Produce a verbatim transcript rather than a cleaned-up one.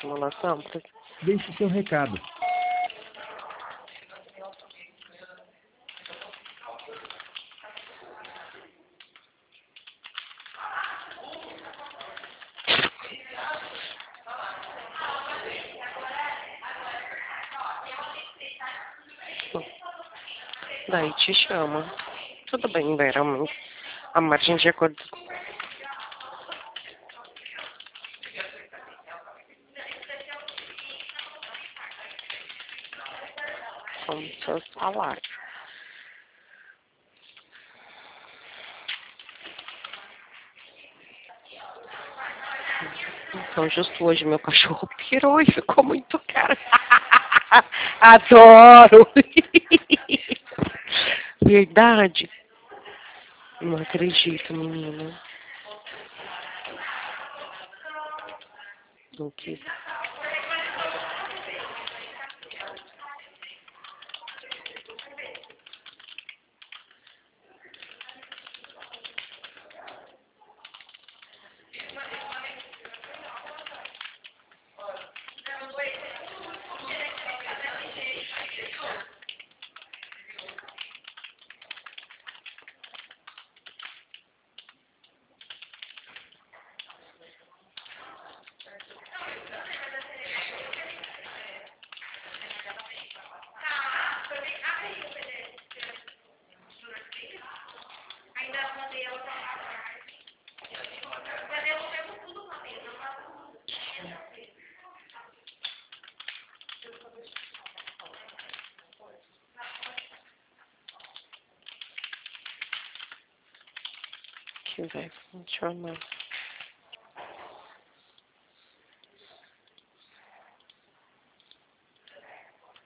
simulação? Pra... Deixe seu recado. Daí te chama. Tudo bem, Vera, mas a margem de acordo... com seu salário. Então, justo hoje, meu cachorro pirou e ficou muito caro. Adoro! Verdade? Não acredito, menina. Não quis. Que vai funcionar.